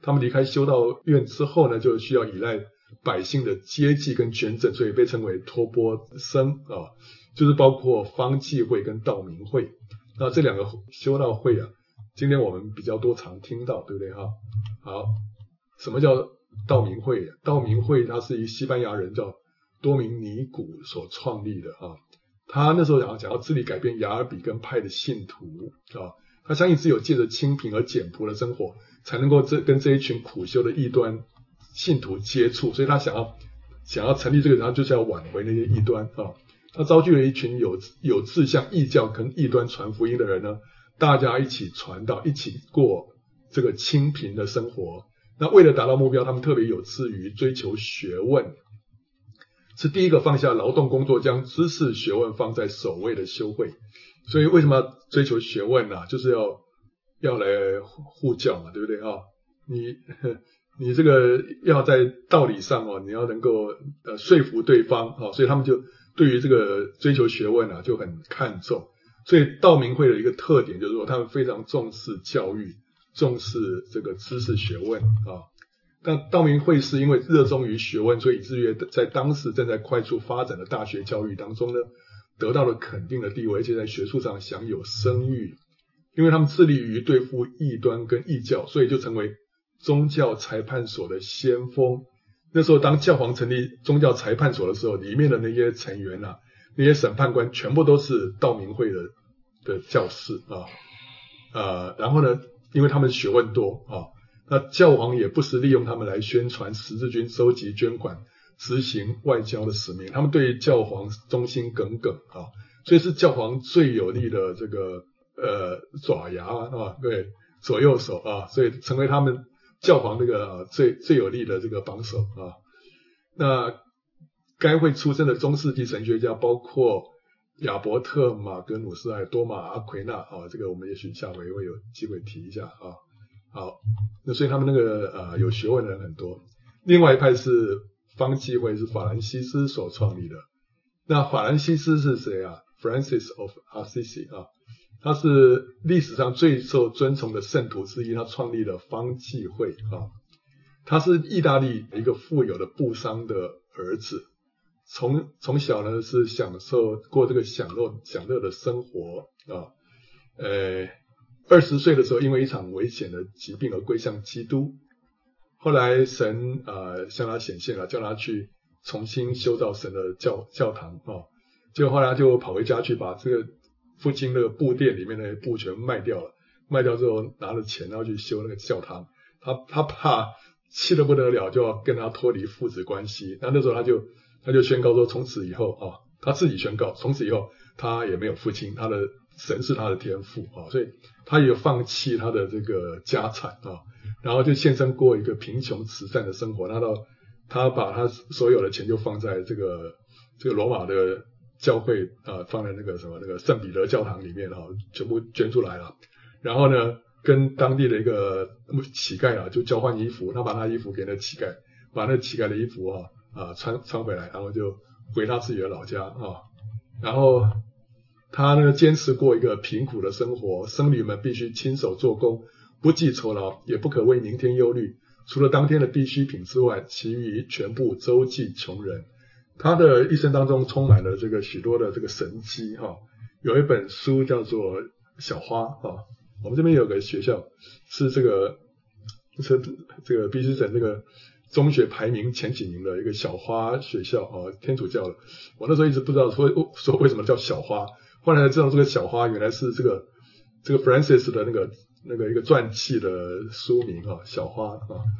他们离开修道院之后呢，就需要依赖百姓的接济跟捐赠，所以被称为托钵僧啊，就是包括方济会跟道明会。那这两个修道会啊，今天我们比较多常听到，对不对哈？好，什么叫道明会？道明会它是一西班牙人叫多明尼古所创立的啊。他那时候想要致力改变雅尔比根派的信徒啊，他相信只有借着清贫而简朴的生活，才能够跟这一群苦修的异端信徒接触，所以他想要成立这个，然后就是要挽回那些异端啊。他召集了一群有志向异教跟异端传福音的人呢，大家一起传道，一起过这个清贫的生活。那为了达到目标，他们特别有志于追求学问，是第一个放下劳动工作，将知识学问放在首位的修会。所以为什么要追求学问啊？就是要来护教嘛，对不对啊？你这个要在道理上你要能够说服对方所以他们就对于这个追求学问啊就很看重。所以道明会的一个特点就是说，他们非常重视教育，重视这个知识学问啊。但道明会是因为热衷于学问，所以以至于在当时正在快速发展的大学教育当中呢，得到了肯定的地位，而且在学术上享有声誉。因为他们致力于对付异端跟异教，所以就成为宗教裁判所的先锋。那时候当教皇成立宗教裁判所的时候，里面的那些成员啊，那些审判官全部都是道明会的教士啊。然后呢，因为他们学问多啊，那教皇也不时利用他们来宣传十字军、收集捐款、执行外交的使命。他们对教皇忠心耿耿啊，所以是教皇最有力的这个爪牙啊，对，左右手啊，所以成为他们教皇这个最有力的这个帮手啊。那该会出身的中世纪神学家包括亚伯特、马格努斯、多马、阿奎那啊，这个我们也许下回会有机会提一下啊。好，那所以他们那个有学问的人很多。另外一派是方济会，是法兰西斯所创立的。那法兰西斯是谁啊？ Francis of Assisi 啊，他是历史上最受尊崇的圣徒之一，他创立了方济会啊。他是意大利一个富有的布商的儿子，从小呢是享受过这个享乐的生活啊。20岁的时候因为一场危险的疾病而归向基督，后来神向他显现了，叫他去重新修造神的教堂啊。结果后来他就跑回家去把这个父亲那个布店里面的布全卖掉了，卖掉之后拿了钱然后去修那个教堂。他怕气得不得了，就要跟他脱离父子关系。那时候他就宣告说，从此以后他自己宣告，从此以后他也没有父亲，他的神是他的天父所以他也放弃他的这个家产然后就献身过一个贫穷慈善的生活。他把他所有的钱就放在这个罗马的教会放在那个圣彼得教堂里面全部捐出来了。然后呢，跟当地的一个乞丐就交换衣服，他把他衣服给那乞丐，把那乞丐的衣服穿回来，然后就回他自己的老家然后他呢坚持过一个贫苦的生活，僧侣们必须亲手做工，不计酬劳，也不可为明天忧虑，除了当天的必需品之外，其余全部周济穷人。他的一生当中充满了这个许多的这个神迹有一本书叫做小花我们这边有个学校是这个必须省这个中学排名前几名的一个小花学校天主教的。我那时候一直不知道说为什么叫小花，后来才知道这个小花原来是这个 Francis 的那个一个传记的书名小花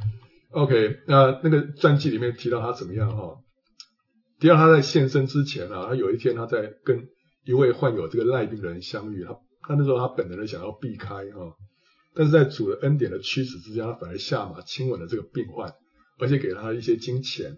OK， 那个传记里面提到他怎么样提到他在现身之前他有一天他在跟一位患有这个赖病的人相遇，他那时候他本能的想要避开但是在主的恩典的驱使之下，他反而下马亲吻了这个病患，而且给他一些金钱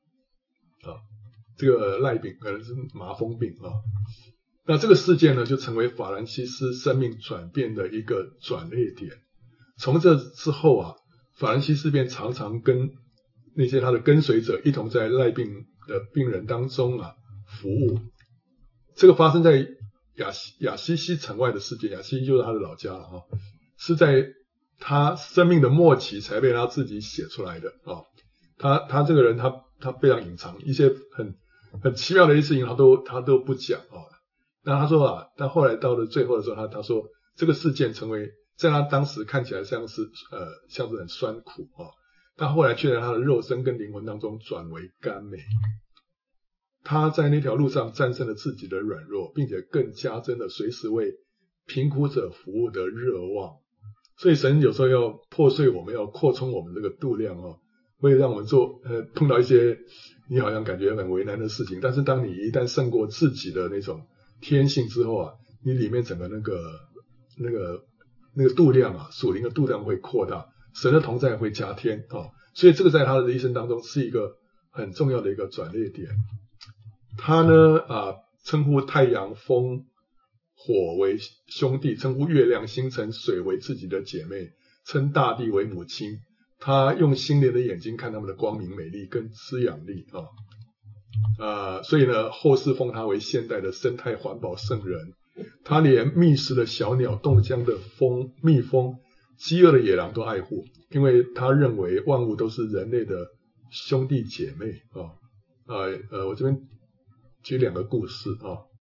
这个赖病可能是麻风病那这个事件呢，就成为法兰西斯生命转变的一个转捩点。从这之后法兰西斯便常常跟那些他的跟随者一同在赖病的病人当中服务。这个发生在亚西西城外的事件，亚西西就是他的老家了是在他生命的末期才被他自己写出来的啊。他这个人他非常隐藏一些很奇妙的一些事情，他都不讲啊。那他说啊，但后来到了最后的时候，他说这个事件成为在他当时看起来像是很酸苦啊，但后来却在他的肉身跟灵魂当中转为甘美。他在那条路上战胜了自己的软弱，并且更加增了随时为贫苦者服务的热望。所以神有时候要破碎我们，要扩充我们这个度量哦，会让我们碰到一些你好像感觉很为难的事情，但是当你一旦胜过自己的那种天性之后啊，你里面整个那个度量啊，属灵的度量会扩大，神的同在会加添啊，所以这个在他的一生当中是一个很重要的一个转捩点。他呢称呼太阳、风、火为兄弟，称呼月亮、星辰、水为自己的姐妹，称大地为母亲。他用心灵的眼睛看他们的光明、美丽跟滋养力所以呢，后世封他为现代的生态环保圣人。他连觅食的小鸟、冻僵的蜜蜂、饥饿的野狼都爱护，因为他认为万物都是人类的兄弟姐妹我这边举2个故事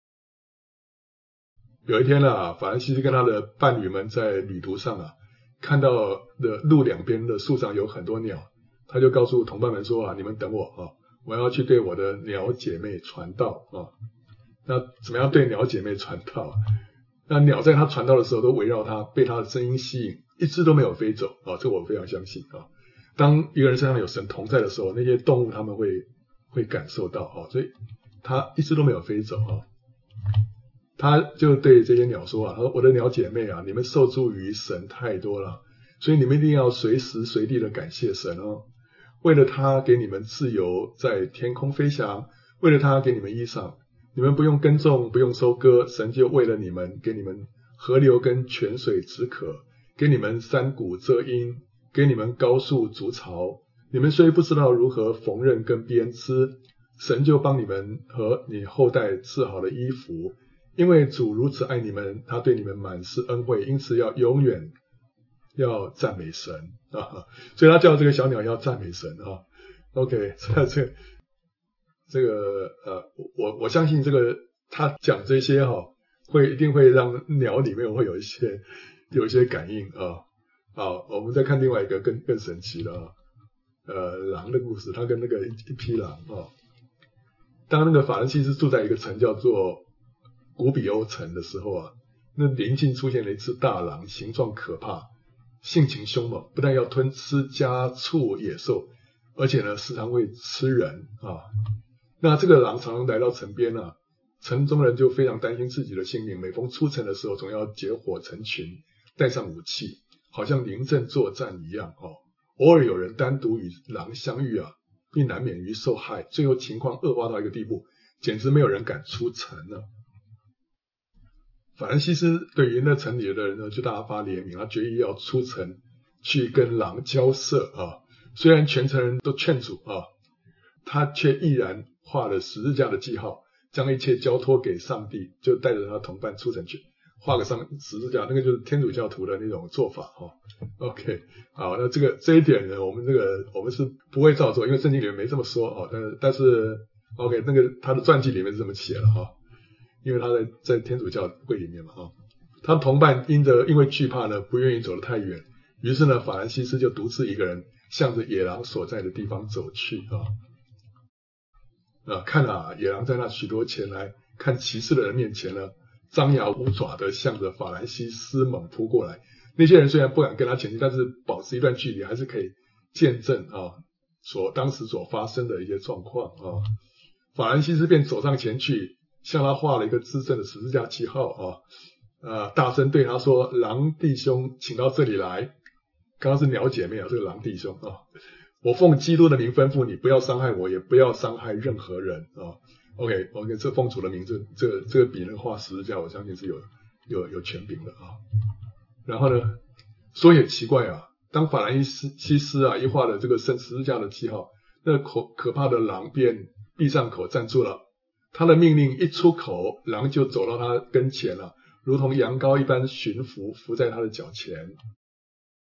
有一天法兰西斯跟他的伴侣们在旅途上看到的路两边的树上有很多鸟，他就告诉同伴们说你们等我我要去对我的鸟姐妹传道那怎么样对鸟姐妹传道？那鸟在他传道的时候都围绕他，被他的声音吸引，一只都没有飞走这我非常相信当一个人身上有神同在的时候，那些动物他们会感受到所以他一只都没有飞走他就对这些鸟说他说我的鸟姐妹你们受助于神太多了，所以你们一定要随时随地的感谢神为了他给你们自由在天空飞翔，为了他给你们衣裳，你们不用耕种，不用收割，神就为了你们给你们河流跟泉水止渴，给你们山谷遮阴，给你们高树筑巢。你们虽不知道如何缝纫跟编织，神就帮你们和你后代织好了衣服。因为主如此爱你们，他对你们满是恩惠，因此要永远要赞美神所以他叫这个小鸟要赞美神OK， 这个我相信这个他讲这些一定会让鸟里面会有一些感应好，我们再看另外一个更神奇的狼的故事。他跟那个一匹狼当那个法兰西斯住在一个城叫做古比欧城的时候那邻近出现了一只大狼，形状可怕，性情凶猛，不但要吞吃家畜野兽，而且呢时常会吃人那这个狼常常来到城边城中人就非常担心自己的性命，每逢出城的时候总要结伙成群，带上武器，好像临阵作战一样偶尔有人单独与狼相遇并难免于受害，最后情况恶化到一个地步，简直没有人敢出城了。法兰西斯对于那城里的人呢，就大发怜悯，他决意要出城去跟狼交涉虽然全城人都劝阻他却毅然画了十字架的记号，将一切交托给上帝，就带着他同伴出城去画个十字架，那个就是天主教徒的那种做法OK， 好，那这一点呢，我们是不会照做，因为圣经里面没这么说但是 OK， 那个他的传记里面是这么写了因为他在天主教会里面嘛他同伴因为惧怕呢，不愿意走得太远，于是呢，法兰西斯就独自一个人向着野狼所在的地方走去看野狼在那许多前来看骑士的人面前呢，张牙舞爪的向着法兰西斯猛扑过来。那些人虽然不敢跟他前进，但是保持一段距离，还是可以见证当时所发生的一些状况法兰西斯便走上前去，向他画了一个至圣的十字架记号大声对他说：“狼弟兄，请到这里来。”刚刚是鸟姐妹这个狼弟兄我奉基督的名吩咐你，不要伤害我，也不要伤害任何人OK， 这奉主的名字，这个比那个画十字架，我相信是有权柄的然后呢，说也奇怪当法兰西斯一画了这个十字架的记号，那可怕的狼便闭上口站住了。他的命令一出口，狼就走到他跟前了，如同羊羔一般驯服，伏在他的脚前。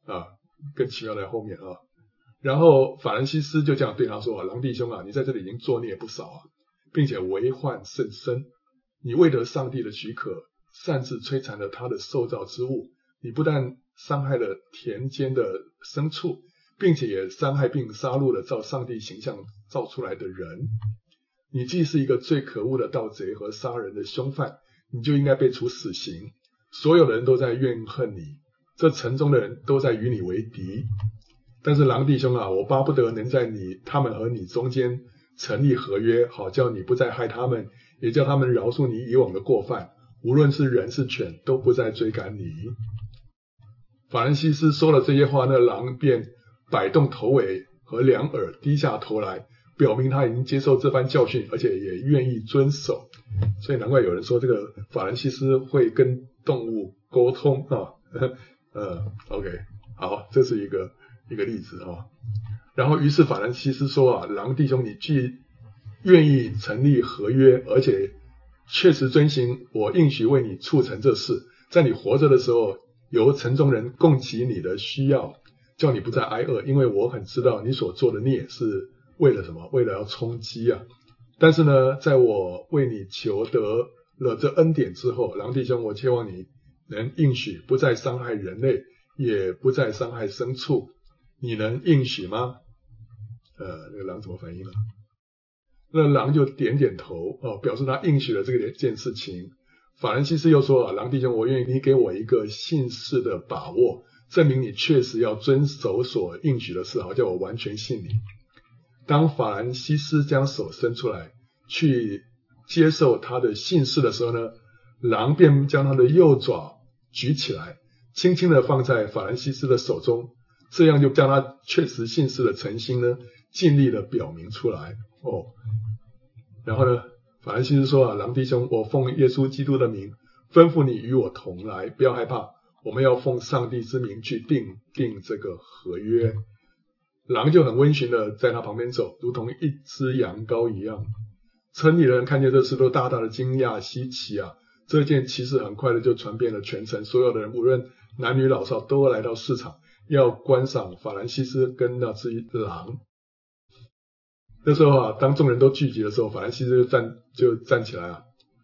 更奇妙在后面啊。然后法兰西斯就这样对他说狼弟兄啊，你在这里已经作孽不少啊，并且为患甚深。你未得上帝的许可，擅自摧残了他的受造之物，你不但伤害了田间的牲畜，并且也伤害并杀戮了照上帝形象造出来的人。你既是一个最可恶的盗贼和杀人的凶犯，你就应该被处死刑。所有的人都在怨恨你，这城中的人都在与你为敌。但是狼弟兄啊，我巴不得能在他们和你中间成立合约，好叫你不再害他们，也叫他们饶恕你以往的过犯，无论是人是犬，都不再追赶你。法兰西斯说了这些话，那狼便摆动头尾和两耳，低下头来，表明他已经接受这番教训，而且也愿意遵守。所以难怪有人说这个法兰西斯会跟动物沟通啊。OK， 好，这是一个例子啊。然后于是法兰西斯说狼弟兄，你既愿意成立合约，而且确实遵行我应许为你促成这事，在你活着的时候，由城中人供给你的需要，叫你不再挨饿，因为我很知道你所做的孽是为了什么？为了要充饥啊。但是呢，在我为你求得了这恩典之后，狼弟兄，我期望你能应许不再伤害人类，也不再伤害牲畜。你能应许吗？那个狼怎么反应了？那狼就点点头，表示他应许了这件事情。法兰西斯又说狼弟兄，我愿意你给我一个信誓的把握，证明你确实要遵守所应许的事，好叫我完全信你。当法兰西斯将手伸出来去接受他的信誓的时候呢，狼便将他的右爪举起来，轻轻地放在法兰西斯的手中，这样就将他确实信誓的诚心呢尽力地表明出来。然后呢，法兰西斯说狼弟兄，我奉耶稣基督的名吩咐你与我同来，不要害怕，我们要奉上帝之名去定这个合约。狼就很温驯的在他旁边走，如同一只羊羔一样。城里的人看见这事都大大的惊讶稀奇啊！这件奇事很快的就传遍了全城，所有的人无论男女老少都来到市场，要观赏法兰西斯跟那只狼。那时候当众人都聚集的时候，法兰西斯就站起来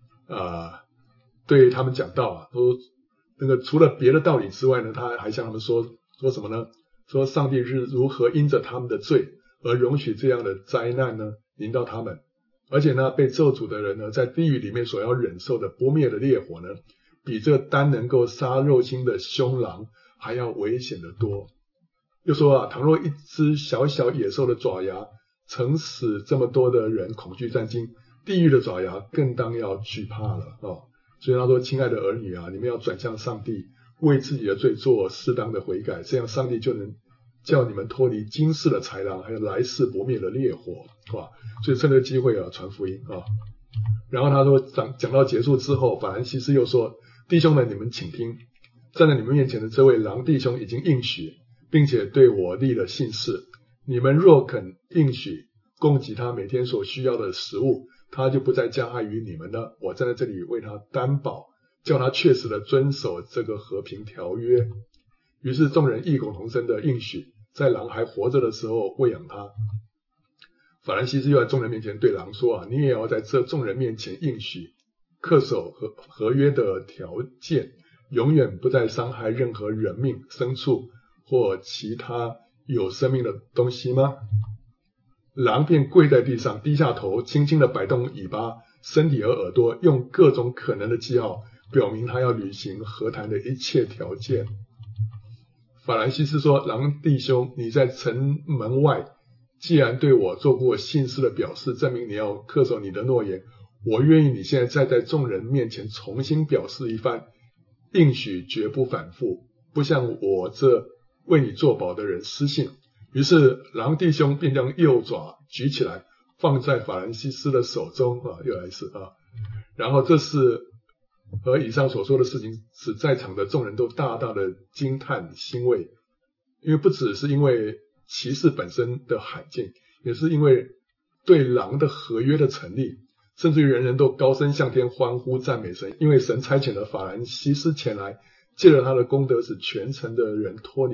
对他们讲道说那个除了别的道理之外呢，他还向他们说什么呢？说上帝是如何因着他们的罪而容许这样的灾难呢临到他们，而且呢被咒诅的人呢在地狱里面所要忍受的不灭的烈火呢，比这单能够杀肉心的凶狼还要危险得多。又说倘若一只小小野兽的爪牙曾使这么多的人恐惧战惊，地狱的爪牙更当要惧怕了所以他说，亲爱的儿女你们要转向上帝，为自己的罪做适当的悔改，这样上帝就能叫你们脱离今世的豺狼，还有来世不灭的烈火所以趁这个机会传福音然后他说讲到结束之后，法兰西斯又说，弟兄们，你们请听，站在你们面前的这位狼弟兄已经应许，并且对我立了信誓，你们若肯应许供给他每天所需要的食物，他就不再加害于你们了。我站在这里为他担保，叫他确实的遵守这个和平条约。于是众人异口同声的应许，在狼还活着的时候喂养他。法兰西斯又在众人面前对狼说你也要在这众人面前应许，恪守合约的条件，永远不再伤害任何人命、牲畜或其他有生命的东西吗？狼便跪在地上，低下头，轻轻地摆动尾巴、身体和耳朵，用各种可能的记号表明他要履行和谈的一切条件。法兰西斯说，狼弟兄，你在城门外既然对我做过信誓的表示，证明你要恪守你的诺言，我愿意你现在在众人面前重新表示一番，应许绝不反复，不向我这为你作保的人失信。于是狼弟兄便将右爪举起来，放在法兰西斯的手中又来一次然后这是和以上所说的事情使在场的众人都大大的惊叹欣慰，因为不只是因为骑士本身的罕见，也是因为对狼的合约的成立，甚至于人人都高声向天欢呼赞美神，因为神差遣了法兰西斯前来，借着他的功德使全城的人脱离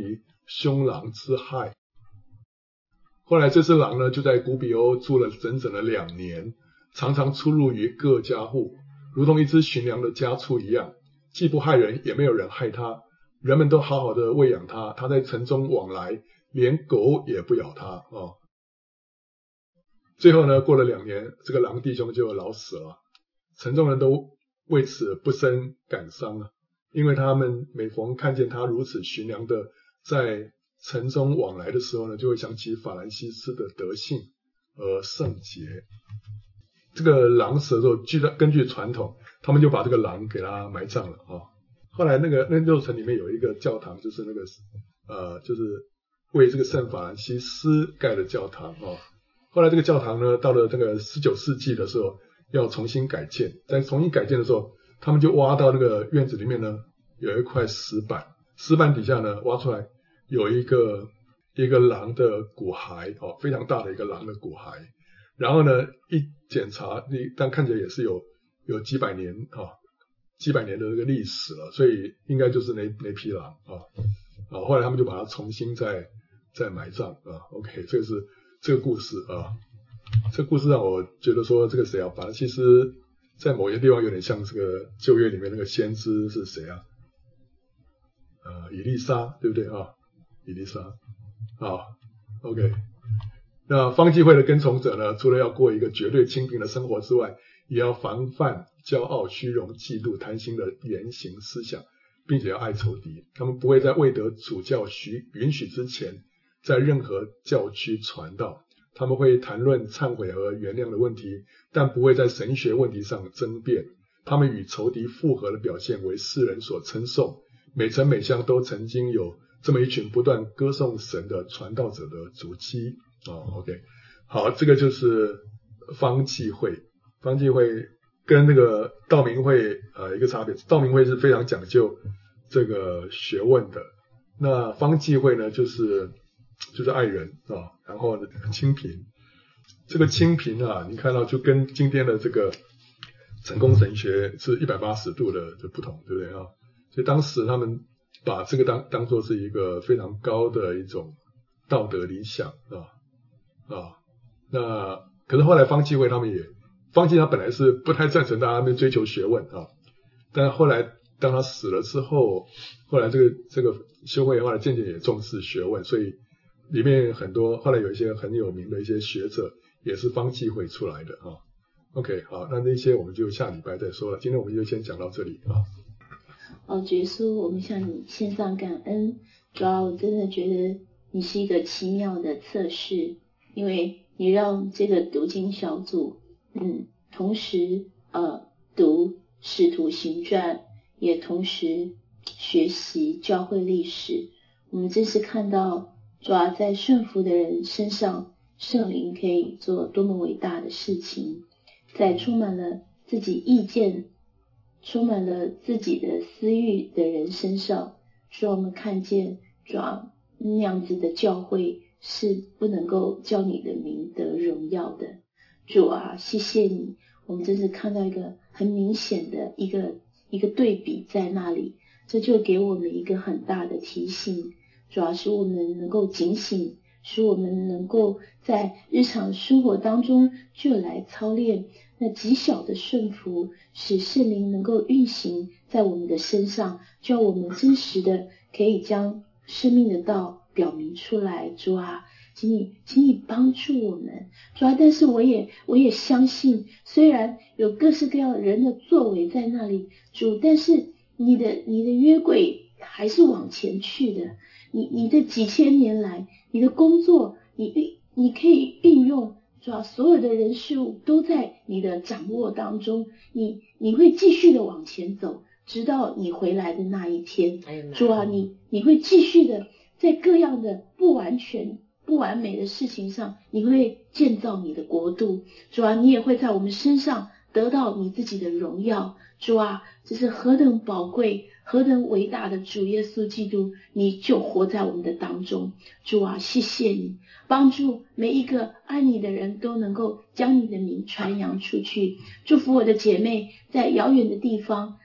凶狼之害。后来这只狼呢，就在古比欧住了整整的2年，常常出入于各家户，如同一只驯良的家畜一样，既不害人，也没有人害它，人们都好好的喂养它，它在城中往来，连狗也不咬它哦。最后呢，过了2年，这个狼弟兄就老死了，城中人都为此不胜感伤了，因为他们每逢看见他如此驯良的在城中往来的时候呢，就会想起法兰西斯的德性而圣洁。这个狼死的时候，根据传统，他们就把这个狼给他埋葬了啊。后来那座城里面有一个教堂，就是那个就是为这个圣法兰西斯盖的教堂啊。后来这个教堂呢，到了这个19世纪的时候要重新改建，在重新改建的时候，他们就挖到那个院子里面呢，有一块石板，石板底下呢挖出来有一个狼的骨骸哦，非常大的一个狼的骨骸。然后呢，一检查，但看起来也是有几百年的这个历史了，所以应该就是那匹狼啊。后来他们就把它重新再埋葬啊。OK， 这个故事啊，这个故事让我觉得说，这个谁啊，法兰西斯在某些地方有点像这个旧约里面那个先知是谁啊？以利沙，对不对啊？以利沙，好 ，OK。那方济会的跟从者呢，除了要过一个绝对清贫的生活之外，也要防范骄傲、虚荣、嫉妒、贪心的言行思想，并且要爱仇敌。他们不会在未得主教允许之前，在任何教区传道。他们会谈论忏悔和原谅的问题，但不会在神学问题上争辩。他们与仇敌复合的表现为世人所称颂。每城每乡都曾经有这么一群不断歌颂神的传道者的足迹。OK， 好，这个就是方济会。方济会跟那个道明会一个差别，道明会是非常讲究这个学问的，那方济会呢就是爱人啊，然后清贫。这个清贫啊，你看到就跟今天的这个成功神学是180度的不同，对不对啊？所以当时他们把这个当作是一个非常高的一种道德理想那可是后来方济会方济他本来是不太赞成大家们追求学问但是后来当他死了之后，后来这个修会后来渐渐也重视学问，所以里面很多后来有一些很有名的一些学者也是方济会出来的OK， 好，那些我们就下礼拜再说了，今天我们就先讲到这里主耶稣，我们向你献上感恩。主要我真的觉得你是一个奇妙的测试，因为你让这个读经小组同时读使徒行传，也同时学习教会历史。我们真是看到主要在顺服的人身上，圣灵可以做多么伟大的事情。在充满了自己意见、充满了自己的私欲的人身上，使我们看见主要那样子的教会是不能够叫你的名得荣耀的。主啊，谢谢你，我们真是看到一个很明显的一个对比在那里，这就给我们一个很大的提醒，主要使我们能够警醒，使我们能够在日常生活当中就来操练那极小的顺服，使圣灵能够运行在我们的身上，叫我们真实的可以将生命的道表明出来。主啊，请你帮助我们。主啊，但是我也相信，虽然有各式各样的人的作为在那里，主，但是你的约柜还是往前去的。你的几千年来，你的工作，你可以运用，主要所有的人事物都在你的掌握当中，你会继续的往前走，直到你回来的那一天。主啊，你会继续的在各样的不完全、不完美的事情上，你会建造你的国度。主啊，你也会在我们身上得到你自己的荣耀。主啊，这是何等宝贵、何等伟大的主耶稣基督，你就活在我们的当中。主啊，谢谢你帮助每一个爱你的人都能够将你的名传扬出去。祝福我的姐妹在遥远的地方，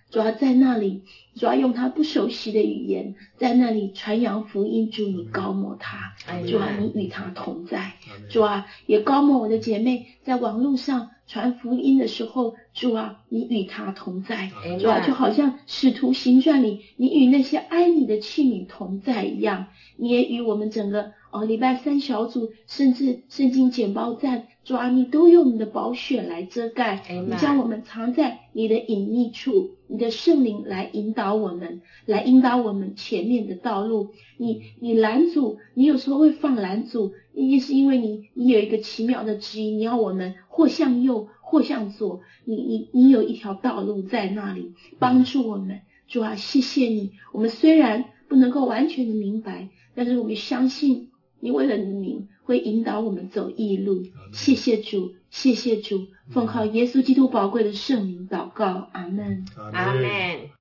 主要在那里，主要用他不熟悉的语言，在那里传扬福音。主，你高摩他，主啊，你与他同在。主啊，也高摩我的姐妹在网络上传福音的时候，主啊，你与他同在。主啊，就好像使徒行传里，你与那些爱你的器皿同在一样，你也与我们整个礼拜三小组，甚至圣经简报站，主啊，你都用你的宝血来遮盖，你将我们藏在你的隐秘处，你的圣灵来引导我们，来引导我们前面的道路。你拦阻，你有时候会放拦阻，也是因为你有一个奇妙的旨意，你要我们或向右或向左，你有一条道路在那里帮助我们。主啊，谢谢你，我们虽然不能够完全的明白，但是我们相信你为了你名会引导我们走义路。谢谢主，谢谢主，奉靠耶稣基督宝贵的圣名祷告，阿们， 阿们。